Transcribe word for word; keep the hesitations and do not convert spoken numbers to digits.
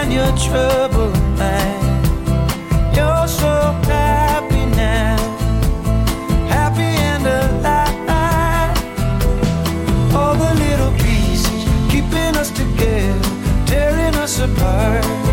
your troubled mind. You're so happy now, happy and alive. All the little pieces keeping us together, tearing us apart.